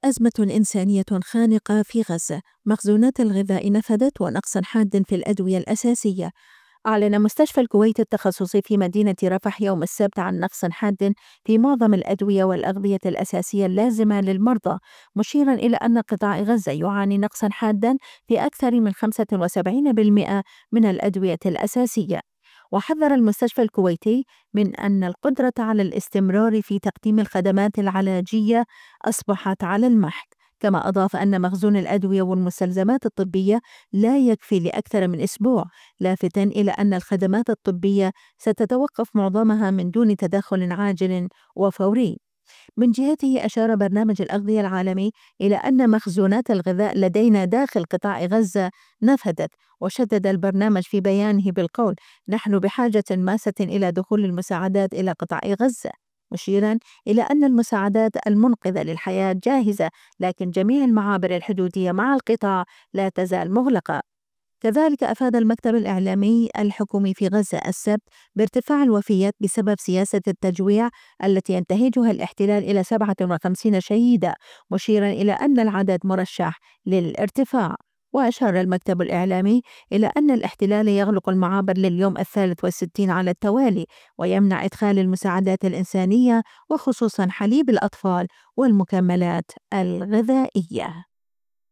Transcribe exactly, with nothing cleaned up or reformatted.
أزمة إنسانية خانقة في غزة، مخزونات الغذاء نفدت ونقص حاد في الأدوية الأساسية. أعلن مستشفى الكويت التخصصي في مدينة رفح يوم السبت عن نقص حاد في معظم الأدوية والأغذية الأساسية اللازمة للمرضى، مشيرا إلى أن قطاع غزة يعاني نقصا حادا في أكثر من خمسة وسبعين بالمئة من الأدوية الأساسية. وحذر المستشفى الكويتي من أن القدرة على الاستمرار في تقديم الخدمات العلاجية أصبحت على المحك، كما أضاف أن مخزون الأدوية والمستلزمات الطبية لا يكفي لأكثر من أسبوع، لافتا إلى أن الخدمات الطبية ستتوقف معظمها من دون تدخل عاجل وفوري. من جهته أشار برنامج الأغذية العالمي إلى أن مخزونات الغذاء لدينا داخل قطاع غزة نفدت، وشدد البرنامج في بيانه بالقول: نحن بحاجة ماسة إلى دخول المساعدات إلى قطاع غزة، مشيرا إلى أن المساعدات المنقذة للحياة جاهزة، لكن جميع المعابر الحدودية مع القطاع لا تزال مغلقة. كذلك أفاد المكتب الإعلامي الحكومي في غزة السبت بارتفاع الوفيات بسبب سياسة التجويع التي ينتهجها الاحتلال إلى سبعة وخمسين شهيدا، مشيرا إلى أن العدد مرشح للارتفاع. وأشار المكتب الإعلامي إلى أن الاحتلال يغلق المعابر لليوم الثالث والستين على التوالي، ويمنع إدخال المساعدات الإنسانية وخصوصا حليب الأطفال والمكملات الغذائية.